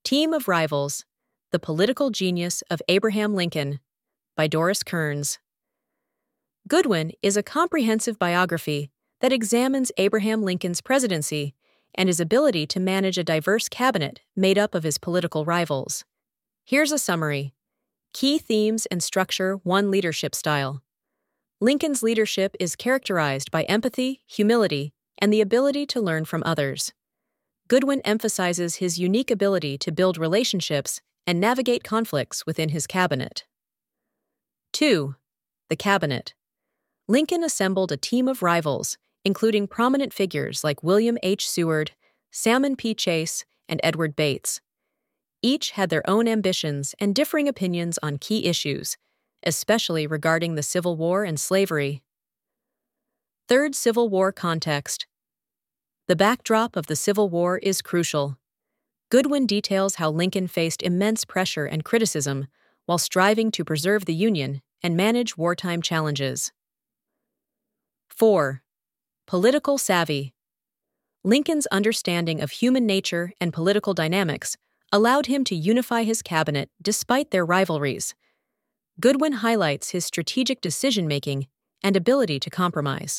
Team of Rivals: The Political Genius of Abraham Lincoln by Doris Kearns. Goodwin is a comprehensive biography that examines Abraham Lincoln's presidency and his ability to manage a diverse cabinet made up of his political rivals. Here's a summary. Key themes and structure: 1. Leadership style. Lincoln's leadership is characterized by empathy, humility, and the ability to learn from others. Goodwin emphasizes his unique ability to build relationships and navigate conflicts within his cabinet. 2. The cabinet. Lincoln assembled a team of rivals, including prominent figures like William H. Seward, Salmon P. Chase, and Edward Bates. Each had their own ambitions and differing opinions on key issues, especially regarding the Civil War and slavery. 3. Civil War context. The backdrop of the Civil War is crucial. Goodwin details how Lincoln faced immense pressure and criticism while striving to preserve the Union and manage wartime challenges. 4. Political savvy. Lincoln's understanding of human nature and political dynamics allowed him to unify his cabinet despite their rivalries. Goodwin highlights his strategic decision-making and ability to compromise.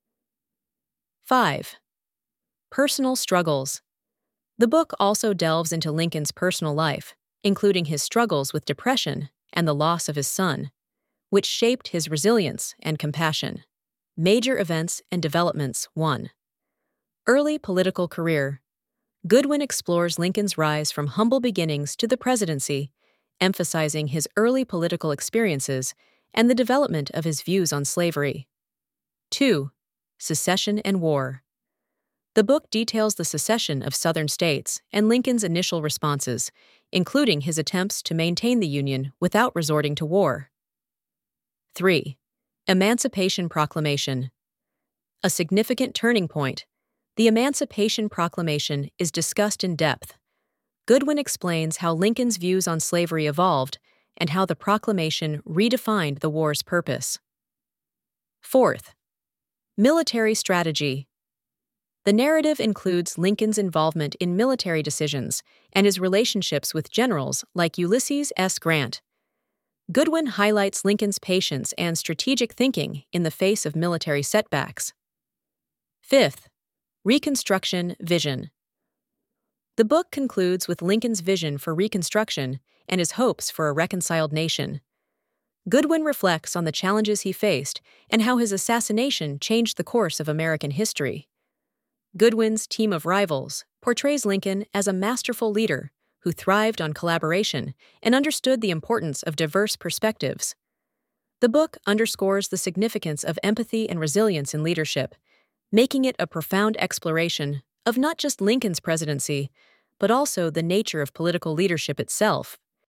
5. Personal struggles. The book also delves into Lincoln's personal life, including his struggles with depression and the loss of his son, which shaped his resilience and compassion. Major events and developments. 1. Early political career. Goodwin explores Lincoln's rise from humble beginnings to the presidency, emphasizing his early political experiences and the development of his views on slavery. 2. Secession and war. The book details the secession of Southern states and Lincoln's initial responses, including his attempts to maintain the Union without resorting to war. 3. Emancipation Proclamation. A significant turning point. The Emancipation Proclamation is discussed in depth. Goodwin explains how Lincoln's views on slavery evolved and how the proclamation redefined the war's purpose. 4. Military strategy. The narrative includes Lincoln's involvement in military decisions and his relationships with generals like Ulysses S. Grant. Goodwin highlights Lincoln's patience and strategic thinking in the face of military setbacks. 5. Reconstruction vision. The book concludes with Lincoln's vision for Reconstruction and his hopes for a reconciled nation. Goodwin reflects on the challenges he faced and how his assassination changed the course of American history. Goodwin's Team of Rivals portrays Lincoln as a masterful leader who thrived on collaboration and understood the importance of diverse perspectives. The book underscores the significance of empathy and resilience in leadership, making it a profound exploration of not just Lincoln's presidency, but also the nature of political leadership itself